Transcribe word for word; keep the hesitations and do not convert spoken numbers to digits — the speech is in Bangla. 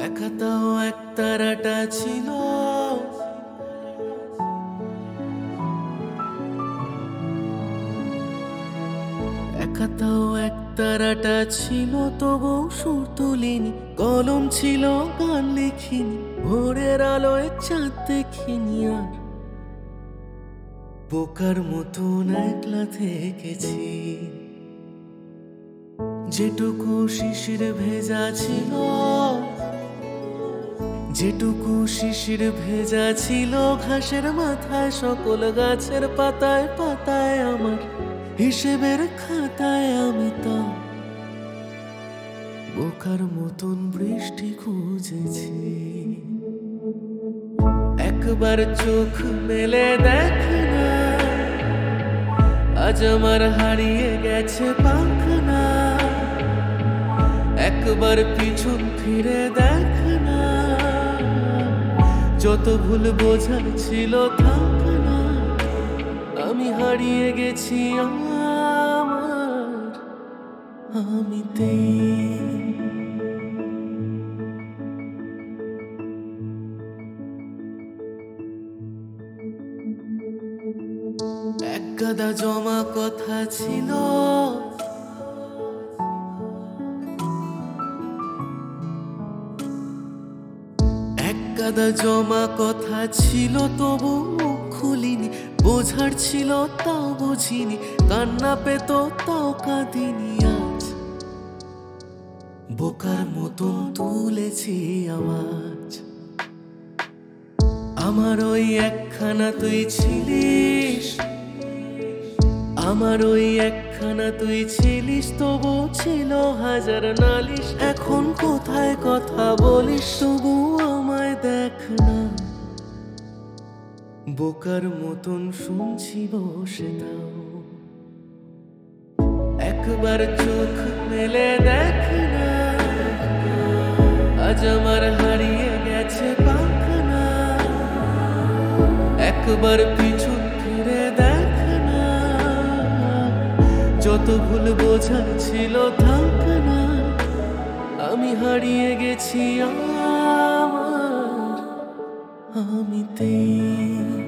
একাতাও এক তারাটা ছিল, একাতাও এক তারাটা ছিল, তবু সুর তুলিনি, কলম ছিল গান লিখিনি, ভোরের আলোয় চাঁদ দেখিনি আর বোকার মতন একলা থেকেছি। যেটুকু শিশির ভেজা ছিল, যেটুকু শিশির ভেজা ছিল, ঘাসের মাথায় সকল গাছের পাতায় পাতায় আমার হিসেবের খাতায় আমি তা বোকার মতন বৃষ্টি খুঁজেছি। একবার চোখ মেলে দেখ না, আজ আমার হারিয়ে গেছে পাখনা। একবার পিছন ফিরে দেখ না, যত ভুল বোঝার ছিল থাক না, আমি হারিয়ে গেছি আমার আমিতেই। এক গাদা জমা কথা ছিল, এক গাদা জমা কথা ছিল, তবু মুখ খুলিনি, বোঝার ছিল তাও বুঝিনি, কান্না পেত তাও কাঁদিনি। আজ বোকার মতন তুলেছি আওয়াজ। আমার ওই একখানা তুই ছিলিস, আমার ওই একখানা তুই ছিলিস, তবু ছিল হাজার নালিশ। এখন কোথায় কথা বলিস, তবু আমায় দেখ না, বোকার মতন শুনছি বসে তাও। একবার চোখ মেলে দেখ না, আজ আমার হারিয়ে গেছে পাখনা। একবার পিছন ফিরে দেখ না, যত ভুল বোঝার ছিল থাক না, আমি হারিয়ে গেছি আমার আমিতেই।